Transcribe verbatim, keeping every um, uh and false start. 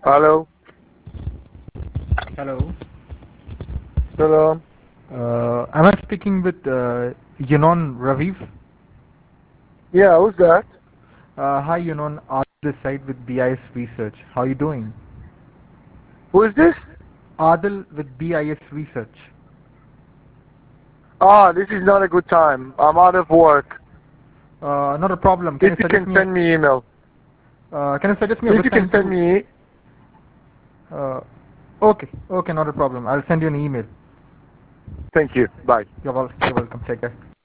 Hello. Hello. Hello. Uh, am I speaking with uh, Yunon Raviv? Yeah, who's that? Uh, hi Yunon, on this side with B I S Research. How are you doing? Who is this? Adil with B I S Research. Ah, this is not a good time. I'm out of work. Uh, not a problem. Can If you you suggest can me? send me email. A, uh, can you suggest me a If good you can time send to? me, Uh, okay, okay, not a problem. I'll send you an email. thank you. Bye. You're, wel- you're welcome. Take care.